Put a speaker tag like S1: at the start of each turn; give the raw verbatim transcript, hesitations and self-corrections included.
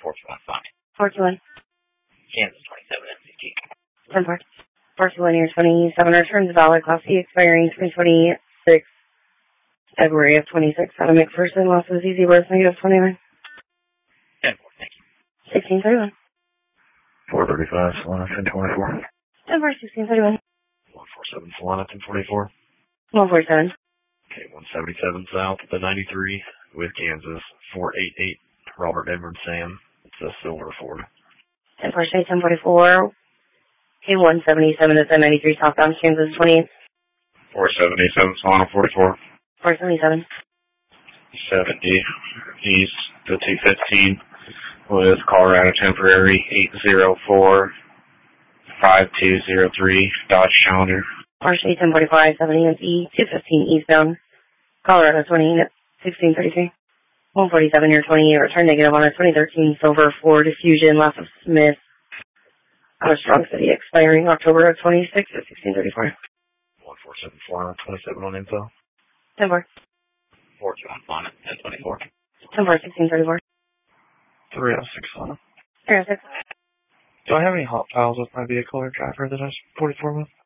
S1: four two one five.
S2: four two one.
S1: Kansas twenty-seven M C G.
S2: ten four. four two one year twenty-seven. Returns valid. Class C expiring twenty twenty-six. February of twenty-six. Out of McPherson. Losses easy birth negative twenty-nine.
S1: ten four. Thank you.
S2: sixteen thirty-one.
S3: four thirty-five, Solana ten twenty-four.
S2: ten four. sixteen thirty-one.
S3: one forty-seven, Solana ten twenty-four.
S2: one forty-seven.
S3: Okay, one seventy-seven south at the ninety-three with Kansas. four eighty-eight, Robert Edward Sam. It's a silver Ford.
S2: ten four. ten forty-four. Okay, one seventy-seven at the ninety-three southbound Kansas twenty-eight.
S3: four seventy-seven, Solana forty-four.
S2: four seventy-seven.
S3: seventy east to two fifteen with Colorado temporary eight zero four five two zero three Dodge Challenger.
S2: Partially ten forty-five, seventy is E, two fifteen eastbound, Colorado twenty, sixteen thirty-three. one forty-seven near twenty-eight, return negative on a twenty thirteen silver Ford Fusion, left of Smith, out of Strong City, expiring October of twenty-six at sixteen thirty-four.
S3: one forty-seven, Solana twenty-seven on info.
S2: ten four.
S1: four two one Solana ten twenty-four.
S2: ten four, sixteen thirty-four.
S3: three oh six, Solana.
S2: three oh six.
S3: Do I have any hot files with my vehicle or driver that I was forty-four with?